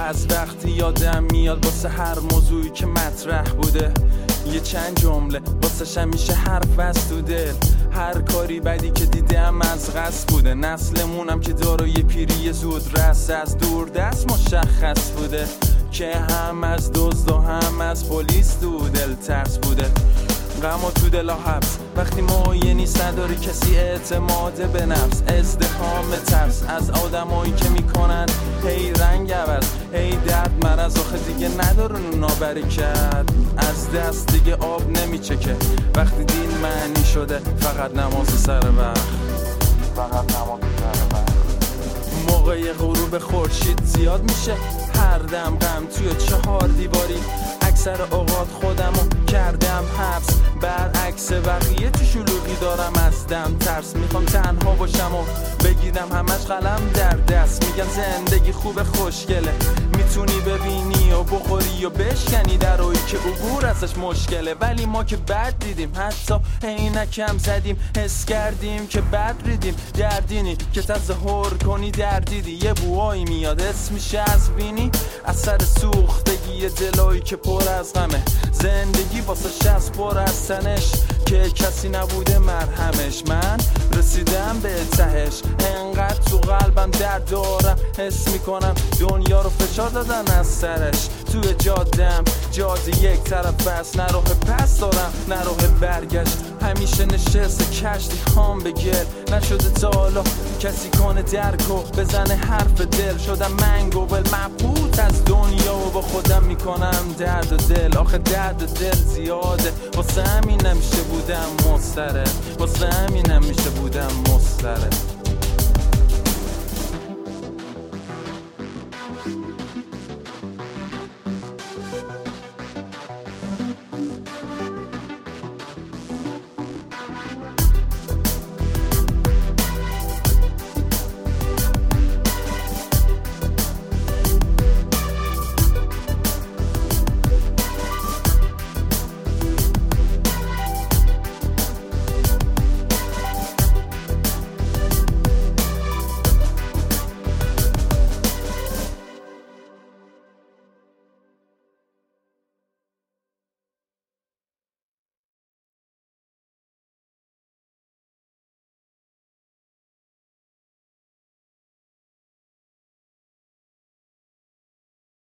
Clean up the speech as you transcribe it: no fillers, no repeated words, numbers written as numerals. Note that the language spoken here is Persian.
بعض وقتی یادم میاد واسه هر موضوعی که مطرح بوده یه چند جمله واسه همیشه حرف از تو دل. هر کاری بدی که دیدم از قصد بوده. نسلمونم که داره یه پیری زود رس از دور دست مشخص بوده که هم از دزد و هم از پلیس تو دل ترس بوده. غم و تو دل حبس وقتی مایه نیست نداری کسی اعتماد به نفس. ازدحام ترس از آدمایی که میکنن هی رنگ عوض هی درد مرض. آخه دیگه نداره نابرکت از دست دیگه آب نمیچکه. وقتی دین معنی شده فقط نماز سر وقت. موقع غروب خورشید زیاد میشه هر دم غم توی 4 دیواری. اکثر اوقات خودمو کردم حبس برعکس بقیه تو شلوغی دارم از دم ترس. میخوام تنها باشم و بگیرم همش قلم در دست. میگم زندگی خوب خوشگله میتونی ببینی و بخوری و بشکنی درایی که عبور ازش مشکله. ولی ما که بد دیدیم حتی عینکم زدیم حس کردیم که بد ریدیم. دردینی که تظاهر کنی دردیدی یه بوایی میاد اسمش از بینی. اثر سوختگی دلایی که پر از غمه. زندگی واسه شست پر از تنش که کسی نبوده مرهمش. من رسیدم به تهش انقدر تو قلبم درد دارم حس میکنم دنیا رو فشار دادن از سرش. توی جادم جاده یک طرف بس نه راه پس دارم نه راه برگشت. همیشه نشسته کشتی هام به گل نشده تا حالا کسی کنه درک و بزنه حرف دل. شدم من گوبل مبهوت از دنیا و با خودم میکنم درد و دل. آخه درد و دل زیاده واسه همین نمیشه بودم مضطرب. واسه همین نمیشه بودم مضطرب.